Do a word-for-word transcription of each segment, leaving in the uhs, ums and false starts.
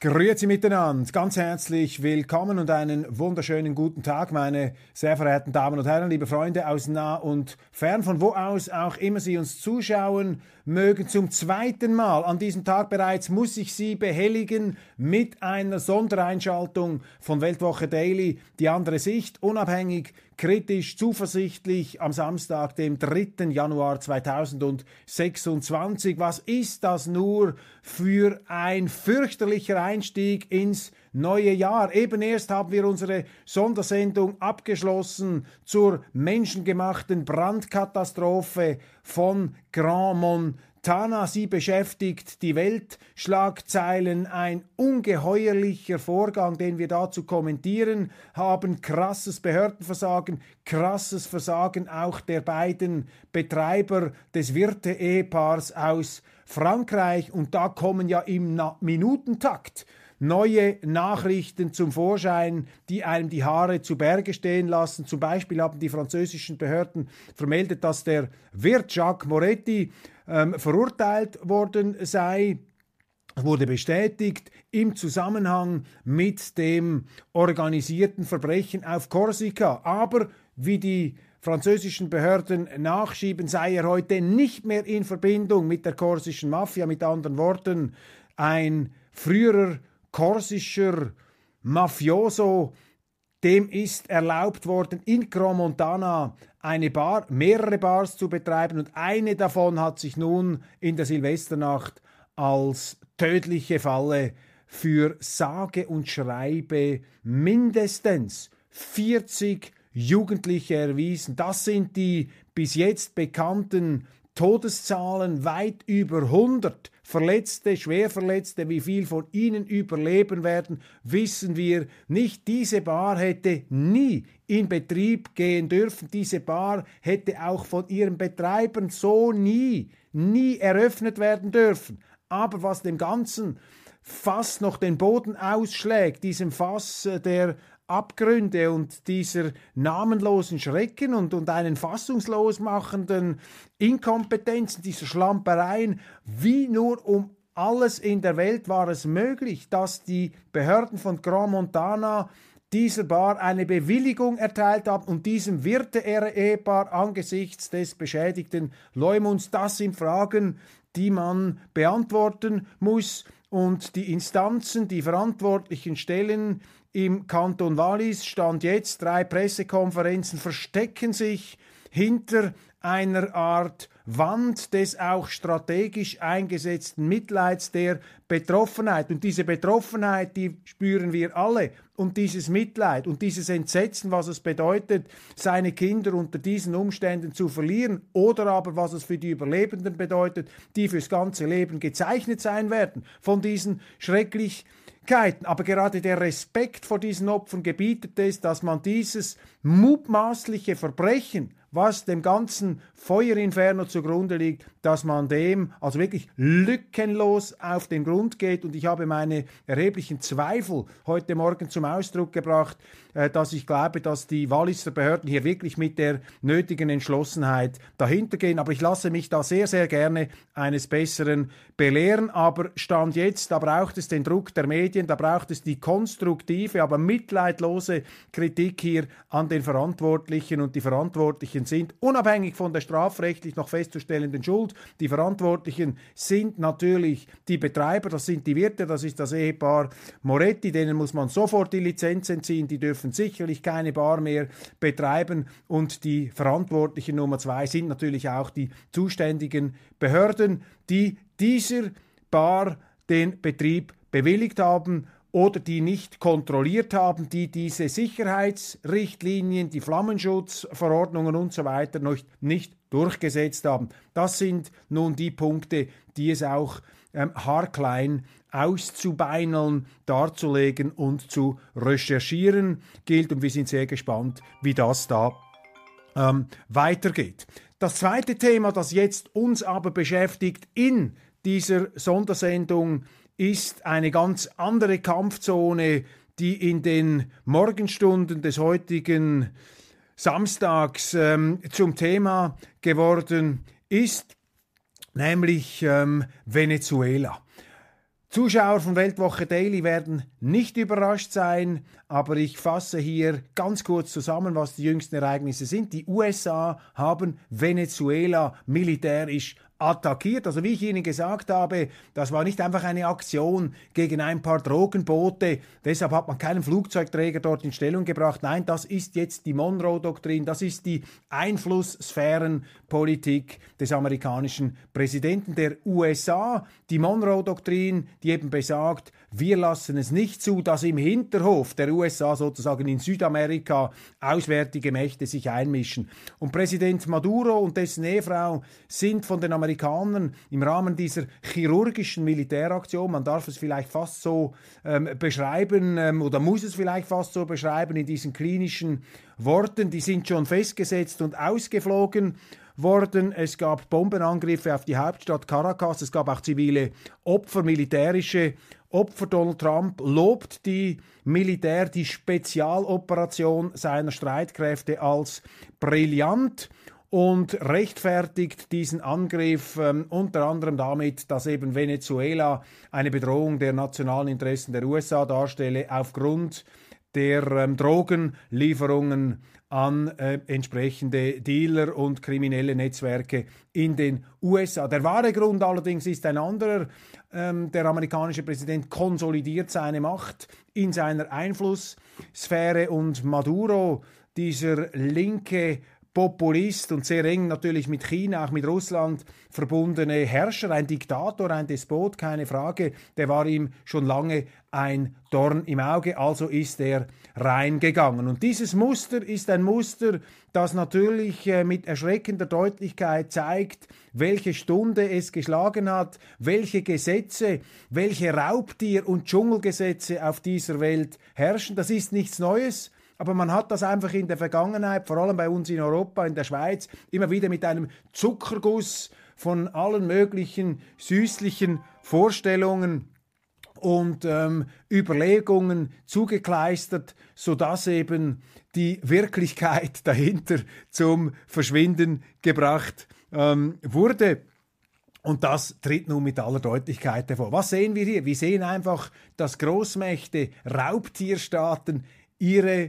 Grüezi miteinander, ganz herzlich willkommen und einen wunderschönen guten Tag, meine sehr verehrten Damen und Herren, liebe Freunde aus nah und fern, von wo aus auch immer Sie uns zuschauen mögen. Zum zweiten Mal an diesem Tag bereits muss ich Sie behelligen mit einer Sondereinschaltung von Weltwoche Daily, die andere Sicht, unabhängig, kritisch, zuversichtlich am Samstag, dem dritten Januar zweitausendsechsundzwanzig. Was ist das nur für ein fürchterlicher Einstieg ins neue Jahr? Eben erst haben wir unsere Sondersendung abgeschlossen zur menschengemachten Brandkatastrophe von Grand Montana. Sie beschäftigt die Weltschlagzeilen, ein ungeheuerlicher Vorgang, den wir da zu kommentieren haben. Krasses Behördenversagen, krasses Versagen auch der beiden Betreiber des Wirte-Ehepaars aus Frankreich. Und da kommen ja im Na- Minutentakt neue Nachrichten zum Vorschein, die einem die Haare zu Berge stehen lassen. Zum Beispiel haben die französischen Behörden vermeldet, dass der Wirt Jacques Moretti ähm, verurteilt worden sei. Es wurde bestätigt im Zusammenhang mit dem organisierten Verbrechen auf Korsika. Aber wie die französischen Behörden nachschieben, sei er heute nicht mehr in Verbindung mit der korsischen Mafia. Mit anderen Worten, ein früherer korsischer Mafioso, dem ist erlaubt worden, in Grand Montana eine Bar, mehrere Bars zu betreiben, und eine davon hat sich nun in der Silvesternacht als tödliche Falle für sage und schreibe mindestens vierzig Jugendliche erwiesen. Das sind die bis jetzt bekannten Todeszahlen, weit über hundert Verletzte, Schwerverletzte. Wie viel von ihnen überleben werden, wissen wir nicht. Diese Bar hätte nie in Betrieb gehen dürfen. Diese Bar hätte auch von ihren Betreibern so nie, nie eröffnet werden dürfen. Aber was dem Ganzen fast noch den Boden ausschlägt, diesem Fass der Abgründe und dieser namenlosen Schrecken und, und einen fassungslos machenden Inkompetenzen, dieser Schlampereien, wie nur um alles in der Welt war es möglich, dass die Behörden von Grand Montana dieser Bar eine Bewilligung erteilt haben und diesem Wirte-Ehepaar angesichts des beschädigten Leumunds. Das sind Fragen, die man beantworten muss, und die Instanzen, die verantwortlichen Stellen im Kanton Wallis, Stand jetzt drei Pressekonferenzen, verstecken sich hinter einer Art Wand des auch strategisch eingesetzten Mitleids, der Betroffenheit. Und diese Betroffenheit, die spüren wir alle. Und dieses Mitleid und dieses Entsetzen, was es bedeutet, seine Kinder unter diesen Umständen zu verlieren, oder aber was es für die Überlebenden bedeutet, die fürs ganze Leben gezeichnet sein werden von diesen Schrecklichkeiten. Aber gerade der Respekt vor diesen Opfern gebietet es, dass man dieses mutmaßliche Verbrechen, was dem ganzen Feuerinferno zugrunde liegt, dass man dem also wirklich lückenlos auf den Grund geht. Und ich habe meine erheblichen Zweifel heute Morgen zum Ausdruck gebracht, äh, dass ich glaube, dass die Walliser Behörden hier wirklich mit der nötigen Entschlossenheit dahinter gehen. Aber ich lasse mich da sehr, sehr gerne eines Besseren belehren. Aber Stand jetzt, da braucht es den Druck der Medien, da braucht es die konstruktive, aber mitleidlose Kritik hier an den Verantwortlichen. Und die Verantwortlichen sind, unabhängig von der strafrechtlich noch festzustellenden Schuld, die Verantwortlichen sind natürlich die Betreiber, das sind die Wirte, das ist das Ehepaar Moretti, denen muss man sofort die Lizenz entziehen, die dürfen sicherlich keine Bar mehr betreiben, und die Verantwortlichen Nummer zwei sind natürlich auch die zuständigen Behörden, die dieser Bar den Betrieb bewilligt haben oder die nicht kontrolliert haben, die diese Sicherheitsrichtlinien, die Flammenschutzverordnungen und so weiter noch nicht durchgesetzt haben. Das sind nun die Punkte, die es auch ähm, haarklein auszubeineln, darzulegen und zu recherchieren gilt. Und wir sind sehr gespannt, wie das da ähm, weitergeht. Das zweite Thema, das jetzt uns aber beschäftigt in dieser Sondersendung, ist eine ganz andere Kampfzone, die in den Morgenstunden des heutigen Samstags ähm, zum Thema geworden ist, nämlich ähm, Venezuela. Zuschauer von Weltwoche Daily werden nicht überrascht sein, aber ich fasse hier ganz kurz zusammen, was die jüngsten Ereignisse sind. Die U S A haben Venezuela militärisch attackiert. Also wie ich Ihnen gesagt habe, das war nicht einfach eine Aktion gegen ein paar Drogenboote, deshalb hat man keinen Flugzeugträger dort in Stellung gebracht. Nein, das ist jetzt die Monroe-Doktrin, das ist die Einflusssphärenpolitik des amerikanischen Präsidenten der U S A. Die Monroe-Doktrin, die eben besagt, wir lassen es nicht zu, dass im Hinterhof der U S A sozusagen in Südamerika auswärtige Mächte sich einmischen. Und Präsident Maduro und dessen Ehefrau sind von den Amerikanern im Rahmen dieser chirurgischen Militäraktion, man darf es vielleicht fast so ähm, beschreiben ähm, oder muss es vielleicht fast so beschreiben in diesen klinischen Worten, die sind schon festgesetzt und ausgeflogen worden. Es gab Bombenangriffe auf die Hauptstadt Caracas, es gab auch zivile Opfer, militärische Opfer. Donald Trump lobt die Militär, die Spezialoperation seiner Streitkräfte als brillant und rechtfertigt diesen Angriff ähm, unter anderem damit, dass eben Venezuela eine Bedrohung der nationalen Interessen der U S A darstelle aufgrund der ähm, Drogenlieferungen an äh, entsprechende Dealer und kriminelle Netzwerke in den U S A. Der wahre Grund allerdings ist ein anderer. Ähm, der amerikanische Präsident konsolidiert seine Macht in seiner Einflusssphäre und Maduro, dieser linke Populist und sehr eng natürlich mit China, auch mit Russland verbundene Herrscher, ein Diktator, ein Despot, keine Frage, der war ihm schon lange ein Dorn im Auge, also ist er reingegangen. Und dieses Muster ist ein Muster, das natürlich äh, mit erschreckender Deutlichkeit zeigt, welche Stunde es geschlagen hat, welche Gesetze, welche Raubtier- und Dschungelgesetze auf dieser Welt herrschen. Das ist nichts Neues. Aber man hat das einfach in der Vergangenheit, vor allem bei uns in Europa, in der Schweiz, immer wieder mit einem Zuckerguss von allen möglichen süßlichen Vorstellungen und ähm, Überlegungen zugekleistert, sodass eben die Wirklichkeit dahinter zum Verschwinden gebracht ähm, wurde. Und das tritt nun mit aller Deutlichkeit hervor. Was sehen wir hier? Wir sehen einfach, dass Großmächte, Raubtierstaaten ihre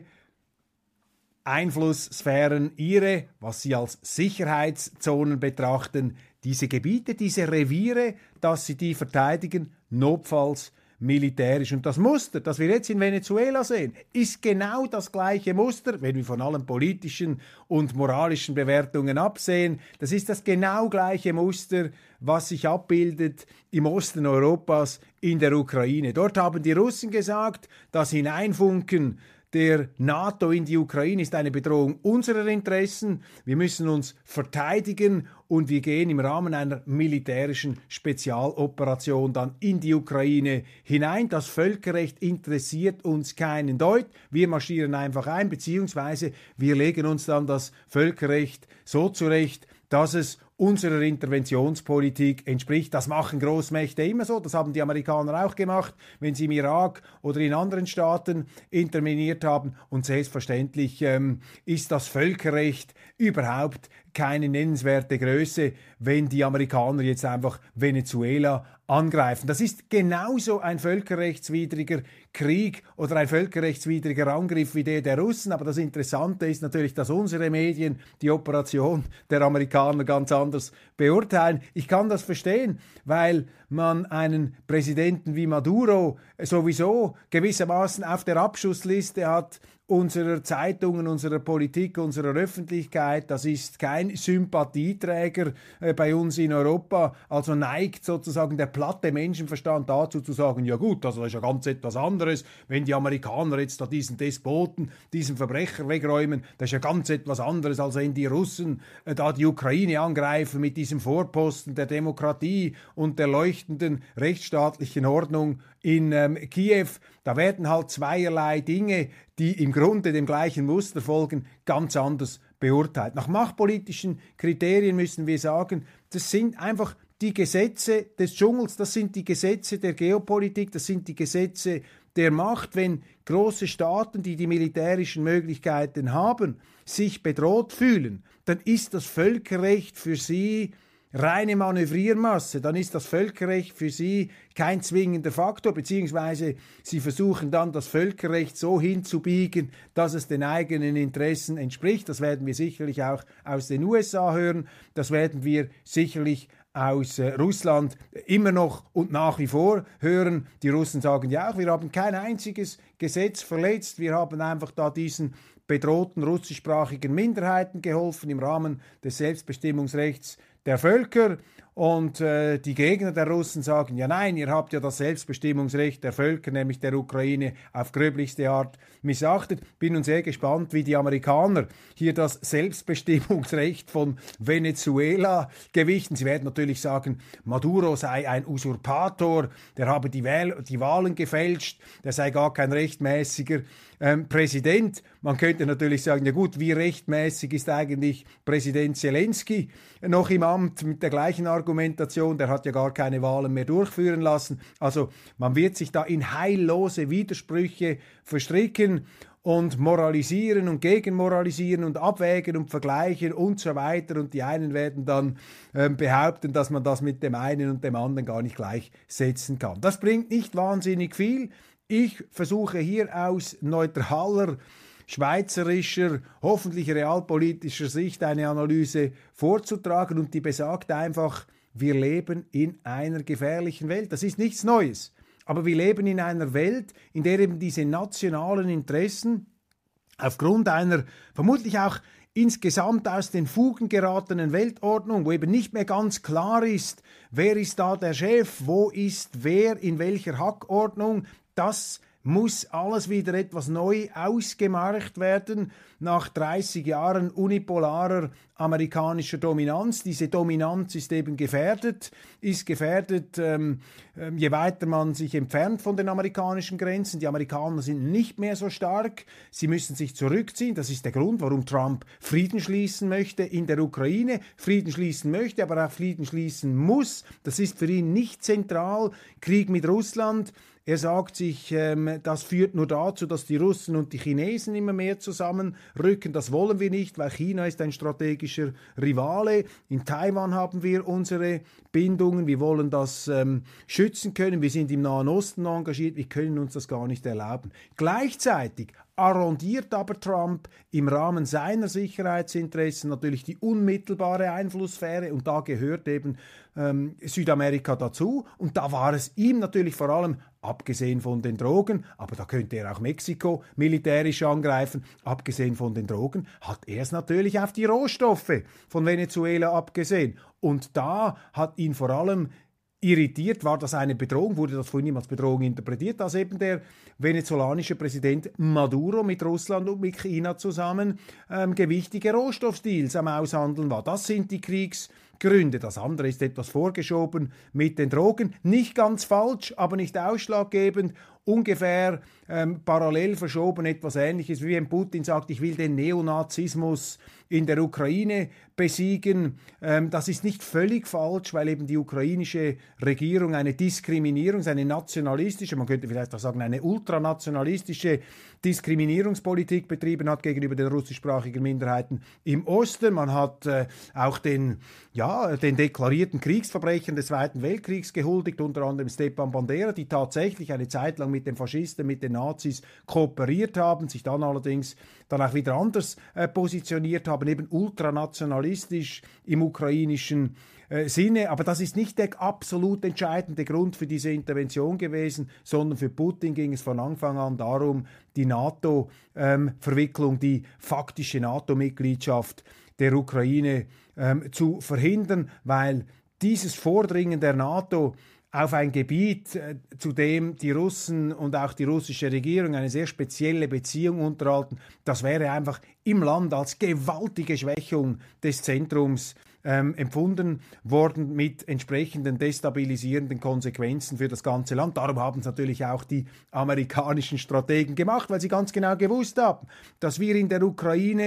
Einflusssphären, ihre, was sie als Sicherheitszonen betrachten, diese Gebiete, diese Reviere, dass sie die verteidigen, notfalls militärisch. Und das Muster, das wir jetzt in Venezuela sehen, ist genau das gleiche Muster, wenn wir von allen politischen und moralischen Bewertungen absehen. Das ist das genau gleiche Muster, was sich abbildet im Osten Europas in der Ukraine. Dort haben die Russen gesagt, das Hineinfunken der NATO in die Ukraine ist eine Bedrohung unserer Interessen. Wir müssen uns verteidigen und wir gehen im Rahmen einer militärischen Spezialoperation dann in die Ukraine hinein. Das Völkerrecht interessiert uns keinen Deut. Wir marschieren einfach ein, beziehungsweise wir legen uns dann das Völkerrecht so zurecht, dass es unserer Interventionspolitik entspricht. Das machen Großmächte immer so, das haben die Amerikaner auch gemacht, wenn sie im Irak oder in anderen Staaten interveniert haben. Und selbstverständlich ähm, ist das Völkerrecht überhaupt keine nennenswerte Größe, wenn die Amerikaner jetzt einfach Venezuela angreifen. Das ist genauso ein völkerrechtswidriger Krieg oder ein völkerrechtswidriger Angriff wie der der Russen. Aber das Interessante ist natürlich, dass unsere Medien die Operation der Amerikaner ganz anders beurteilen. Ich kann das verstehen, weil man einen Präsidenten wie Maduro sowieso gewissermaßen auf der Abschussliste hat unserer Zeitungen, unserer Politik, unserer Öffentlichkeit. Das ist kein Sympathieträger äh, bei uns in Europa. Also neigt sozusagen der platte Menschenverstand dazu zu sagen, ja gut, also das ist ja ganz etwas anderes, wenn die Amerikaner jetzt da diesen Despoten, diesen Verbrecher wegräumen, das ist ja ganz etwas anderes, als wenn die Russen äh, da die Ukraine angreifen mit diesem Vorposten der Demokratie und der leuchtenden rechtsstaatlichen Ordnung in ähm, Kiew. Da werden halt zweierlei Dinge, die im Grunde dem gleichen Muster folgen, ganz anders beurteilt. Nach machtpolitischen Kriterien müssen wir sagen, das sind einfach die Gesetze des Dschungels, das sind die Gesetze der Geopolitik, das sind die Gesetze der Macht. Wenn große Staaten, die die militärischen Möglichkeiten haben, sich bedroht fühlen, dann ist das Völkerrecht für sie reine Manövriermasse, dann ist das Völkerrecht für sie kein zwingender Faktor, beziehungsweise sie versuchen dann das Völkerrecht so hinzubiegen, dass es den eigenen Interessen entspricht. Das werden wir sicherlich auch aus den U S A hören, das werden wir sicherlich aus äh, Russland immer noch und nach wie vor hören. Die Russen sagen ja auch, wir haben kein einziges Gesetz verletzt, wir haben einfach da diesen bedrohten russischsprachigen Minderheiten geholfen im Rahmen des Selbstbestimmungsrechts der Völker. Und äh, die Gegner der Russen sagen, ja nein, ihr habt ja das Selbstbestimmungsrecht der Völker, nämlich der Ukraine, auf gröblichste Art missachtet. Bin nun sehr gespannt, wie die Amerikaner hier das Selbstbestimmungsrecht von Venezuela gewichten. Sie werden natürlich sagen, Maduro sei ein Usurpator, der habe die, Wähl- die Wahlen gefälscht, der sei gar kein rechtmäßiger ähm, Präsident. Man könnte natürlich sagen, ja gut, wie rechtmäßig ist eigentlich Präsident Zelensky noch im Amt mit der gleichen Argumentation, der hat ja gar keine Wahlen mehr durchführen lassen. Also man wird sich da in heillose Widersprüche verstricken und moralisieren und gegenmoralisieren und abwägen und vergleichen und so weiter. Und die einen werden dann äh, behaupten, dass man das mit dem einen und dem anderen gar nicht gleichsetzen kann. Das bringt nicht wahnsinnig viel. Ich versuche hier aus neutraler, schweizerischer, hoffentlich realpolitischer Sicht eine Analyse vorzutragen und die besagt einfach, wir leben in einer gefährlichen Welt. Das ist nichts Neues. Aber wir leben in einer Welt, in der eben diese nationalen Interessen aufgrund einer vermutlich auch insgesamt aus den Fugen geratenen Weltordnung, wo eben nicht mehr ganz klar ist, wer ist da der Chef, wo ist wer, in welcher Hackordnung, das muss alles wieder etwas neu ausgemarkt werden nach dreißig Jahren unipolarer amerikanischer Dominanz. Diese Dominanz ist eben gefährdet, ist gefährdet, ähm, ähm, je weiter man sich entfernt von den amerikanischen Grenzen. Die Amerikaner sind nicht mehr so stark, sie müssen sich zurückziehen. Das ist der Grund, warum Trump Frieden schließen möchte in der Ukraine, Frieden schließen möchte, aber auch Frieden schließen muss. Das ist für ihn nicht zentral. Krieg mit Russland. Er sagt sich, ähm, das führt nur dazu, dass die Russen und die Chinesen immer mehr zusammenrücken. Das wollen wir nicht, weil China ist ein strategischer Rivale. In Taiwan haben wir unsere Bindungen. Wir wollen das ähm, schützen können. Wir sind im Nahen Osten engagiert. Wir können uns das gar nicht erlauben. Gleichzeitig arrondiert aber Trump im Rahmen seiner Sicherheitsinteressen natürlich die unmittelbare Einflusssphäre und da gehört eben ähm, Südamerika dazu und da war es ihm natürlich vor allem, abgesehen von den Drogen, aber da könnte er auch Mexiko militärisch angreifen, abgesehen von den Drogen, hat er es natürlich auf die Rohstoffe von Venezuela abgesehen und da hat ihn vor allem irritiert, war das eine Bedrohung, wurde das von ihm als Bedrohung interpretiert, dass eben der venezolanische Präsident Maduro mit Russland und mit China zusammen ähm, gewichtige Rohstoffdeals am Aushandeln war. Das sind die Kriegsgründe. Das andere ist etwas vorgeschoben mit den Drogen. Nicht ganz falsch, aber nicht ausschlaggebend. Ungefähr ähm, parallel verschoben etwas Ähnliches, wie wenn Putin sagt, ich will den Neonazismus in der Ukraine besiegen. Ähm, das ist nicht völlig falsch, weil eben die ukrainische Regierung eine Diskriminierungs-, eine nationalistische, man könnte vielleicht auch sagen, eine ultranationalistische Diskriminierungspolitik betrieben hat gegenüber den russischsprachigen Minderheiten im Osten. Man hat äh, auch den, ja, den deklarierten Kriegsverbrechern des Zweiten Weltkriegs gehuldigt, unter anderem Stepan Bandera, die tatsächlich eine Zeit lang mit den Faschisten, mit den Nazis kooperiert haben, sich dann allerdings dann auch wieder anders äh, positioniert haben, eben ultranationalistisch im ukrainischen äh, Sinne. Aber das ist nicht der absolut entscheidende Grund für diese Intervention gewesen, sondern für Putin ging es von Anfang an darum, die NATO-Verwicklung, ähm, die faktische NATO-Mitgliedschaft der Ukraine ähm, zu verhindern, weil dieses Vordringen der NATO auf ein Gebiet, äh, zu dem die Russen und auch die russische Regierung eine sehr spezielle Beziehung unterhalten, das wäre einfach im Land als gewaltige Schwächung des Zentrums ähm, empfunden worden mit entsprechenden destabilisierenden Konsequenzen für das ganze Land. Darum haben es natürlich auch die amerikanischen Strategen gemacht, weil sie ganz genau gewusst haben, dass wir in der Ukraine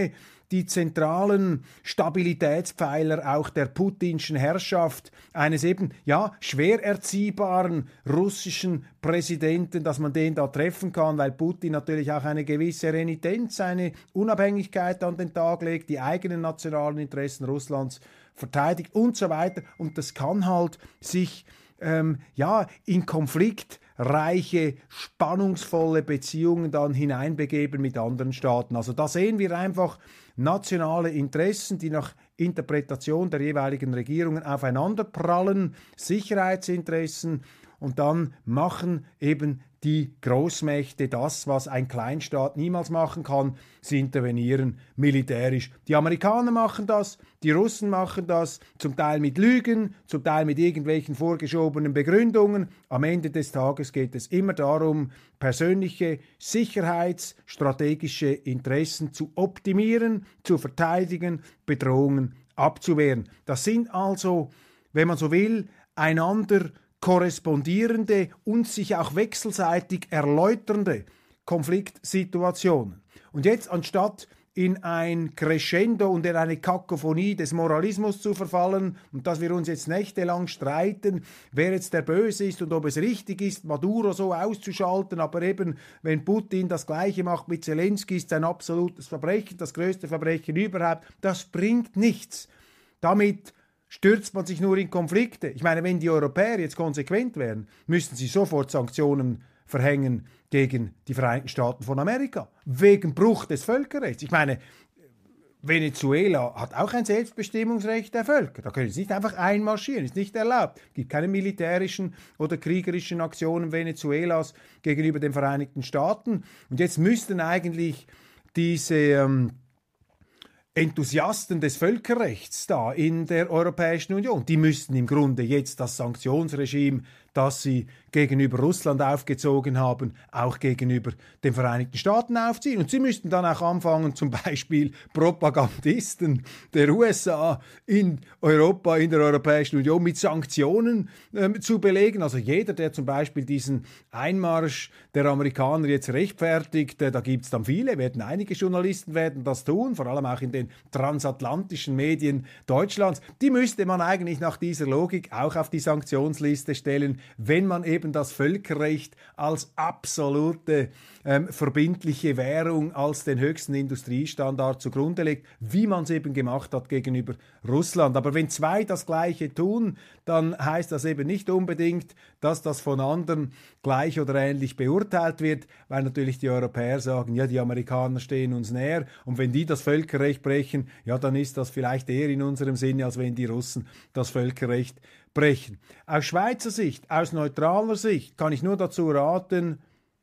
die zentralen Stabilitätspfeiler auch der putinschen Herrschaft, eines eben, ja, schwer erziehbaren russischen Präsidenten, dass man den da treffen kann, weil Putin natürlich auch eine gewisse Renitenz, eine Unabhängigkeit an den Tag legt, die eigenen nationalen Interessen Russlands verteidigt und so weiter. Und das kann halt sich ähm, ja, in konfliktreiche, spannungsvolle Beziehungen dann hineinbegeben mit anderen Staaten. Also da sehen wir einfach nationale Interessen, die nach Interpretation der jeweiligen Regierungen aufeinanderprallen, Sicherheitsinteressen, und dann machen eben die Großmächte das, was ein Kleinstaat niemals machen kann. Sie intervenieren militärisch. Die Amerikaner machen das, die Russen machen das, zum Teil mit Lügen, zum Teil mit irgendwelchen vorgeschobenen Begründungen. Am Ende des Tages geht es immer darum, persönliche sicherheitsstrategische Interessen zu optimieren, zu verteidigen, Bedrohungen abzuwehren. Das sind also, wenn man so will, einander korrespondierende und sich auch wechselseitig erläuternde Konfliktsituationen. Und jetzt, anstatt in ein Crescendo und in eine Kakophonie des Moralismus zu verfallen und dass wir uns jetzt nächtelang streiten, wer jetzt der Böse ist und ob es richtig ist, Maduro so auszuschalten, aber eben, wenn Putin das Gleiche macht mit Zelensky, ist ein absolutes Verbrechen, das größte Verbrechen überhaupt, das bringt nichts. Damit stürzt man sich nur in Konflikte. Ich meine, wenn die Europäer jetzt konsequent wären, müssten sie sofort Sanktionen verhängen gegen die Vereinigten Staaten von Amerika, wegen Bruch des Völkerrechts. Ich meine, Venezuela hat auch ein Selbstbestimmungsrecht der Völker. Da können sie nicht einfach einmarschieren, ist nicht erlaubt. Es gibt keine militärischen oder kriegerischen Aktionen Venezuelas gegenüber den Vereinigten Staaten. Und jetzt müssten eigentlich diese ähm, Enthusiasten des Völkerrechts da in der Europäischen Union, die müssten im Grunde jetzt das Sanktionsregime, das sie gegenüber Russland aufgezogen haben, auch gegenüber den Vereinigten Staaten aufziehen. Und sie müssten dann auch anfangen, zum Beispiel Propagandisten der U S A in Europa, in der Europäischen Union mit Sanktionen ähm, zu belegen. Also jeder, der zum Beispiel diesen Einmarsch der Amerikaner jetzt rechtfertigt, äh, da gibt es dann viele, werden einige Journalisten werden das tun, vor allem auch in den transatlantischen Medien Deutschlands. Die müsste man eigentlich nach dieser Logik auch auf die Sanktionsliste stellen, wenn man eben das Völkerrecht als absolute ähm, verbindliche Währung, als den höchsten Industriestandard zugrunde legt, wie man es eben gemacht hat gegenüber Russland. Aber wenn zwei das Gleiche tun, dann heißt das eben nicht unbedingt, dass das von anderen gleich oder ähnlich beurteilt wird, weil natürlich die Europäer sagen, ja, die Amerikaner stehen uns näher und wenn die das Völkerrecht brechen, ja, dann ist das vielleicht eher in unserem Sinne, als wenn die Russen das Völkerrecht brechen. Aus Schweizer Sicht, aus neutraler Sicht kann ich nur dazu raten,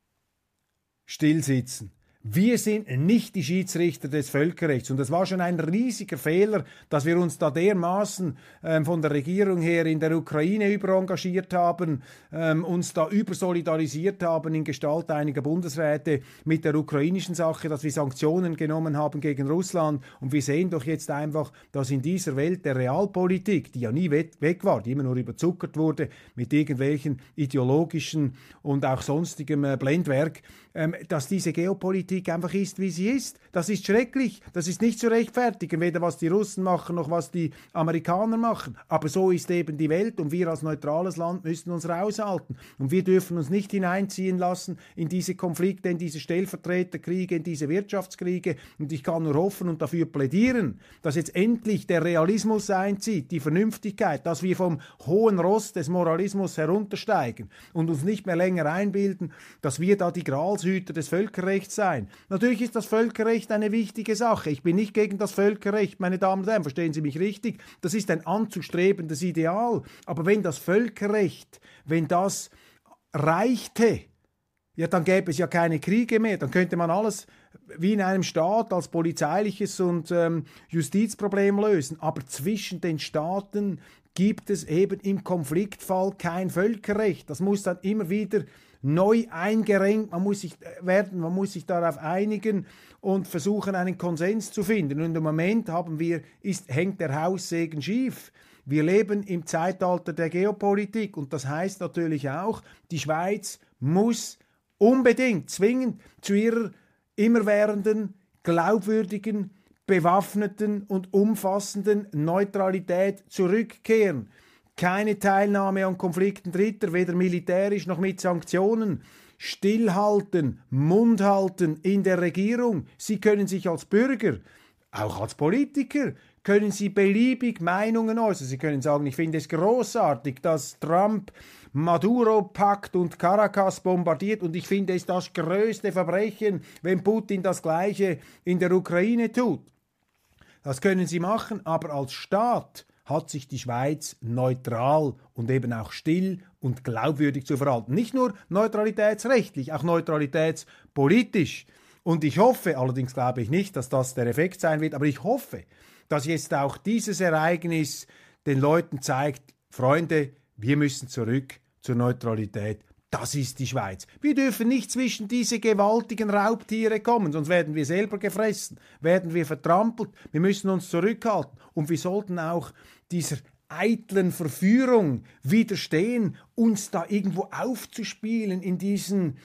stillsitzen. Wir sind nicht die Schiedsrichter des Völkerrechts. Und es war schon ein riesiger Fehler, dass wir uns da dermaßen ähm, von der Regierung her in der Ukraine überengagiert haben, ähm, uns da übersolidarisiert haben in Gestalt einiger Bundesräte mit der ukrainischen Sache, dass wir Sanktionen genommen haben gegen Russland. Und wir sehen doch jetzt einfach, dass in dieser Welt der Realpolitik, die ja nie weg war, die immer nur überzuckert wurde mit irgendwelchen ideologischen und auch sonstigem äh, Blendwerk, ähm, dass diese Geopolitik einfach ist, wie sie ist. Das ist schrecklich. Das ist nicht zu rechtfertigen, weder was die Russen machen, noch was die Amerikaner machen. Aber so ist eben die Welt und wir als neutrales Land müssen uns raushalten. Und wir dürfen uns nicht hineinziehen lassen in diese Konflikte, in diese Stellvertreterkriege, in diese Wirtschaftskriege. Und ich kann nur hoffen und dafür plädieren, dass jetzt endlich der Realismus einzieht, die Vernünftigkeit, dass wir vom hohen Ross des Moralismus heruntersteigen und uns nicht mehr länger einbilden, dass wir da die Gralshüter des Völkerrechts seien. Natürlich ist das Völkerrecht eine wichtige Sache. Ich bin nicht gegen das Völkerrecht, meine Damen und Herren, verstehen Sie mich richtig. Das ist ein anzustrebendes Ideal. Aber wenn das Völkerrecht, wenn das reichte, ja, dann gäbe es ja keine Kriege mehr. Dann könnte man alles wie in einem Staat als polizeiliches und ähm, Justizproblem lösen. Aber zwischen den Staaten gibt es eben im Konfliktfall kein Völkerrecht. Das muss dann immer wieder neu eingerenkt, man muss sich werden, man muss sich darauf einigen und versuchen, einen Konsens zu finden. Und im Moment haben wir, ist, hängt der Haussegen schief. Wir leben im Zeitalter der Geopolitik und das heißt natürlich auch, die Schweiz muss unbedingt, zwingend zu ihrer immerwährenden, glaubwürdigen, bewaffneten und umfassenden Neutralität zurückkehren. Keine Teilnahme an Konflikten Dritter, weder militärisch noch mit Sanktionen. Stillhalten, Mund halten in der Regierung. Sie können sich als Bürger, auch als Politiker, können Sie beliebig Meinungen äußern. Sie können sagen, ich finde es großartig, dass Trump Maduro packt und Caracas bombardiert und ich finde es das größte Verbrechen, wenn Putin das Gleiche in der Ukraine tut. Das können Sie machen, aber als Staat hat sich die Schweiz neutral und eben auch still und glaubwürdig zu verhalten. Nicht nur neutralitätsrechtlich, auch neutralitätspolitisch. Und ich hoffe, allerdings glaube ich nicht, dass das der Effekt sein wird, aber ich hoffe, dass jetzt auch dieses Ereignis den Leuten zeigt, Freunde, wir müssen zurück zur Neutralität. Das ist die Schweiz. Wir dürfen nicht zwischen diese gewaltigen Raubtiere kommen, sonst werden wir selber gefressen, werden wir vertrampelt. Wir müssen uns zurückhalten und wir sollten auch dieser eitlen Verführung widerstehen, uns da irgendwo aufzuspielen in diesen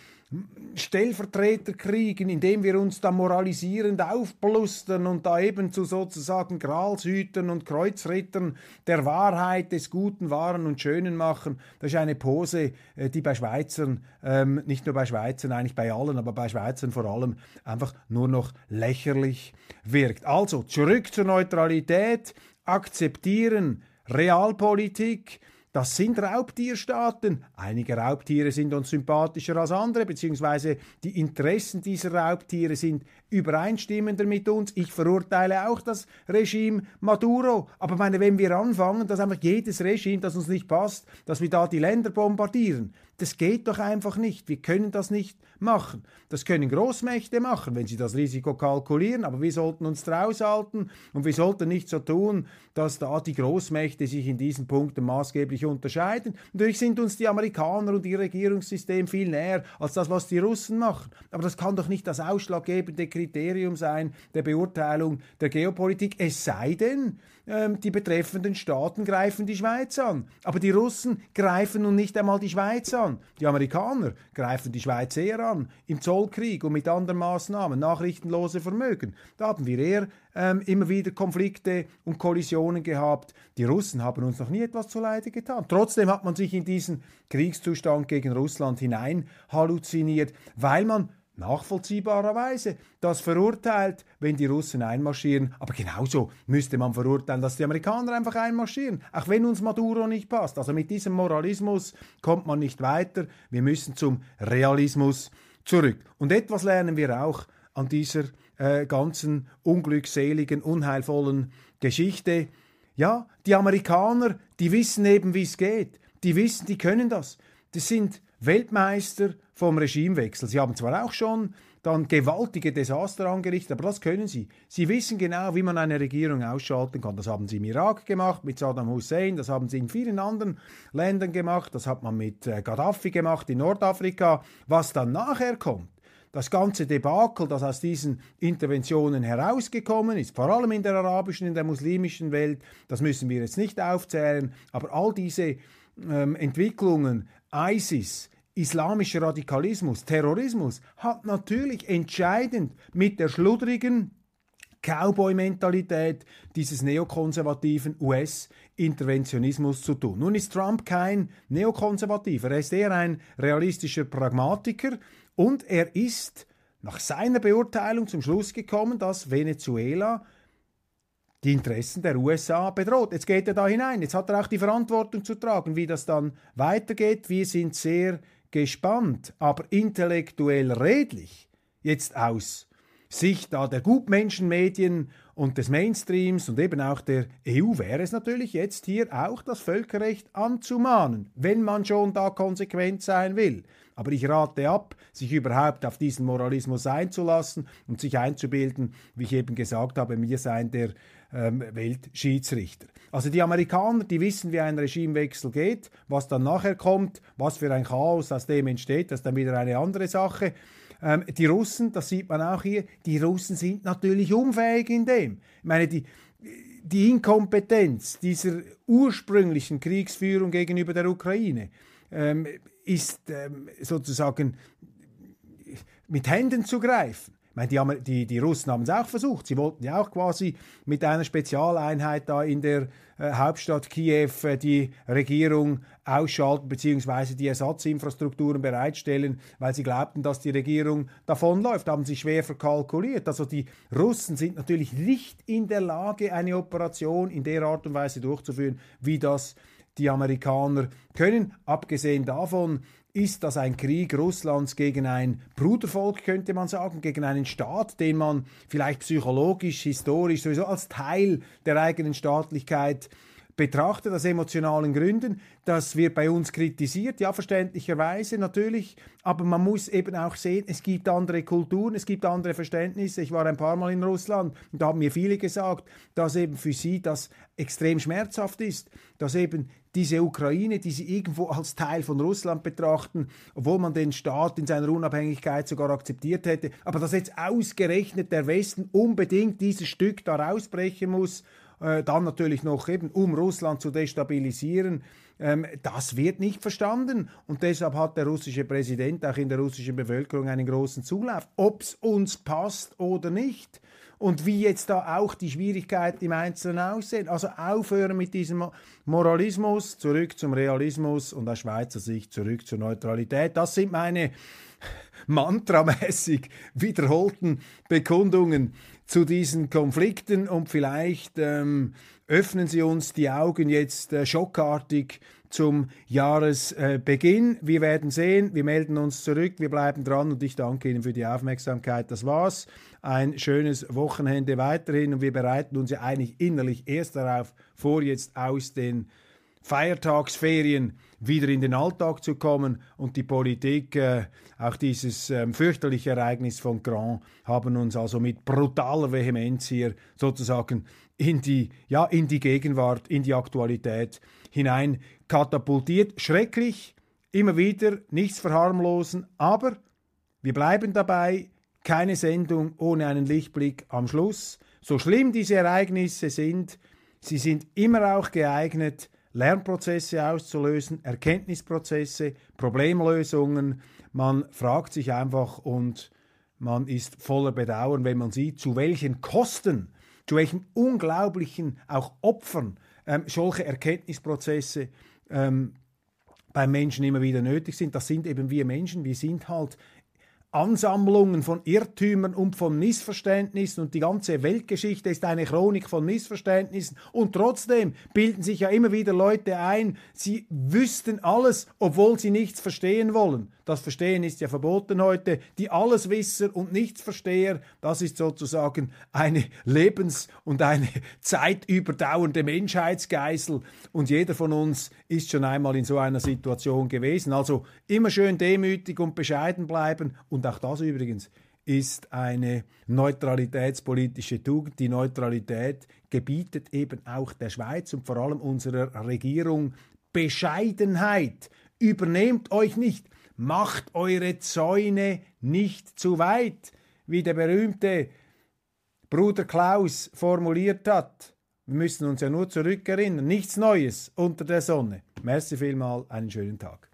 Stellvertreterkriegen, indem wir uns da moralisierend aufblustern und da eben zu sozusagen Gralshütern und Kreuzrittern der Wahrheit, des Guten, Wahren und Schönen machen. Das ist eine Pose, die bei Schweizern, ähm, nicht nur bei Schweizern, eigentlich bei allen, aber bei Schweizern vor allem einfach nur noch lächerlich wirkt. Also zurück zur Neutralität, akzeptieren Realpolitik. Das sind Raubtierstaaten. Einige Raubtiere sind uns sympathischer als andere, beziehungsweise die Interessen dieser Raubtiere sind übereinstimmender mit uns. Ich verurteile auch das Regime Maduro. Aber meine, wenn wir anfangen, dass einfach jedes Regime, das uns nicht passt, dass wir da die Länder bombardieren, das geht doch einfach nicht. Wir können das nicht machen. Das können Großmächte machen, wenn sie das Risiko kalkulieren, aber wir sollten uns draus halten und wir sollten nicht so tun, dass da die Großmächte sich in diesen Punkten maßgeblich unterscheiden. Natürlich sind uns die Amerikaner und ihr Regierungssystem viel näher als das, was die Russen machen. Aber das kann doch nicht das ausschlaggebende Kriterium sein der Beurteilung der Geopolitik, es sei denn, ähm, die betreffenden Staaten greifen die Schweiz an. Aber die Russen greifen nun nicht einmal die Schweiz an. Die Amerikaner greifen die Schweiz eher an, im Zollkrieg und mit anderen Maßnahmen, nachrichtenlose Vermögen. Da haben wir eher ähm, immer wieder Konflikte und Kollisionen gehabt. Die Russen haben uns noch nie etwas zuleide getan. Trotzdem hat man sich in diesen Kriegszustand gegen Russland hinein halluziniert, weil man nachvollziehbarerweise das verurteilt, wenn die Russen einmarschieren. Aber genauso müsste man verurteilen, dass die Amerikaner einfach einmarschieren, auch wenn uns Maduro nicht passt. Also mit diesem Moralismus kommt man nicht weiter. Wir müssen zum Realismus zurück. Und etwas lernen wir auch an dieser äh, ganzen unglückseligen, unheilvollen Geschichte. Ja, die Amerikaner, die wissen eben, wie es geht. Die wissen, die können das. Das sind Weltmeister vom Regimewechsel. Sie haben zwar auch schon dann gewaltige Desaster angerichtet, aber das können sie. Sie wissen genau, wie man eine Regierung ausschalten kann. Das haben sie im Irak gemacht mit Saddam Hussein, das haben sie in vielen anderen Ländern gemacht, das hat man mit äh, Gaddafi gemacht in Nordafrika. Was dann nachher kommt, das ganze Debakel, das aus diesen Interventionen herausgekommen ist, vor allem in der arabischen, in der muslimischen Welt, das müssen wir jetzt nicht aufzählen, aber all diese ähm, Entwicklungen, ISIS, islamischer Radikalismus, Terrorismus, hat natürlich entscheidend mit der schludrigen Cowboy-Mentalität dieses neokonservativen U S-Interventionismus zu tun. Nun ist Trump kein Neokonservativer, er ist eher ein realistischer Pragmatiker und er ist nach seiner Beurteilung zum Schluss gekommen, dass Venezuela die Interessen der U S A bedroht. Jetzt geht er da hinein, jetzt hat er auch die Verantwortung zu tragen, wie das dann weitergeht. Wir sind sehr gespannt, aber intellektuell redlich, jetzt aus Sicht da der Gutmenschenmedien und des Mainstreams und eben auch der E U wäre es natürlich jetzt hier auch das Völkerrecht anzumahnen, wenn man schon da konsequent sein will. Aber ich rate ab, sich überhaupt auf diesen Moralismus einzulassen und sich einzubilden, wie ich eben gesagt habe, wir seien der ähm, Weltschiedsrichter. Also die Amerikaner, die wissen, wie ein Regimewechsel geht, was dann nachher kommt, was für ein Chaos aus dem entsteht, das ist dann wieder eine andere Sache. Ähm, die Russen, das sieht man auch hier, die Russen sind natürlich unfähig in dem. Ich meine, die, die Inkompetenz dieser ursprünglichen Kriegsführung gegenüber der Ukraine ähm, ist ähm, sozusagen mit Händen zu greifen. Ich meine, die, Amer- die, die Russen haben es auch versucht. Sie wollten ja auch quasi mit einer Spezialeinheit da in der äh, Hauptstadt Kiew äh, die Regierung ausschalten bzw. die Ersatzinfrastrukturen bereitstellen, weil sie glaubten, dass die Regierung davonläuft. Haben sie schwer verkalkuliert. Also die Russen sind natürlich nicht in der Lage, eine Operation in der Art und Weise durchzuführen, wie das die Amerikaner können. Abgesehen davon ist das ein Krieg Russlands gegen ein Brudervolk, könnte man sagen, gegen einen Staat, den man vielleicht psychologisch, historisch sowieso als Teil der eigenen Staatlichkeit betrachtet, aus emotionalen Gründen. Das wird bei uns kritisiert, ja, verständlicherweise natürlich, aber man muss eben auch sehen, es gibt andere Kulturen, es gibt andere Verständnisse. Ich war ein paar Mal in Russland und da haben mir viele gesagt, dass eben für sie das extrem schmerzhaft ist, dass eben diese Ukraine, die sie irgendwo als Teil von Russland betrachten, obwohl man den Staat in seiner Unabhängigkeit sogar akzeptiert hätte, aber dass jetzt ausgerechnet der Westen unbedingt dieses Stück da rausbrechen muss, äh, dann natürlich noch eben, um Russland zu destabilisieren, ähm, das wird nicht verstanden. Und deshalb hat der russische Präsident auch in der russischen Bevölkerung einen großen Zulauf, ob es uns passt oder nicht. Und wie jetzt da auch die Schwierigkeiten im Einzelnen aussehen. Also aufhören mit diesem Moralismus, zurück zum Realismus und aus Schweizer Sicht zurück zur Neutralität. Das sind meine mantramäßig wiederholten Bekundungen zu diesen Konflikten und vielleicht ähm, öffnen sie uns die Augen jetzt äh, schockartig zum Jahresbeginn. Äh, wir werden sehen, wir melden uns zurück, wir bleiben dran und ich danke Ihnen für die Aufmerksamkeit. Das war's. Ein schönes Wochenende weiterhin und wir bereiten uns ja eigentlich innerlich erst darauf vor, jetzt aus den Feiertagsferien wieder in den Alltag zu kommen und die Politik, äh, auch dieses ähm, fürchterliche Ereignis von Grand, haben uns also mit brutaler Vehemenz hier sozusagen in die, ja, in die Gegenwart, in die Aktualität hinein katapultiert. Schrecklich, immer wieder, nichts verharmlosen, aber wir bleiben dabei, keine Sendung ohne einen Lichtblick am Schluss. So schlimm diese Ereignisse sind, sie sind immer auch geeignet, Lernprozesse auszulösen, Erkenntnisprozesse, Problemlösungen. Man fragt sich einfach und man ist voller Bedauern, wenn man sieht, zu welchen Kosten, zu welchen unglaublichen auch Opfern ähm, solche Erkenntnisprozesse ähm, beim Menschen immer wieder nötig sind. Das sind eben wir Menschen, wir sind halt Ansammlungen von Irrtümern und von Missverständnissen und die ganze Weltgeschichte ist eine Chronik von Missverständnissen und trotzdem bilden sich ja immer wieder Leute ein, sie wüssten alles, obwohl sie nichts verstehen wollen. Das Verstehen ist ja verboten heute. Die Alleswisser und Nichtsversteher, das ist sozusagen eine lebens- und eine zeitüberdauernde Menschheitsgeißel und jeder von uns ist schon einmal in so einer Situation gewesen. Also immer schön demütig und bescheiden bleiben und auch das übrigens ist eine neutralitätspolitische Tugend. Die Neutralität gebietet eben auch der Schweiz und vor allem unserer Regierung Bescheidenheit. Übernehmt euch nicht. Macht eure Zäune nicht zu weit, wie der berühmte Bruder Klaus formuliert hat. Wir müssen uns ja nur zurückerinnern. Nichts Neues unter der Sonne. Merci vielmal, einen schönen Tag.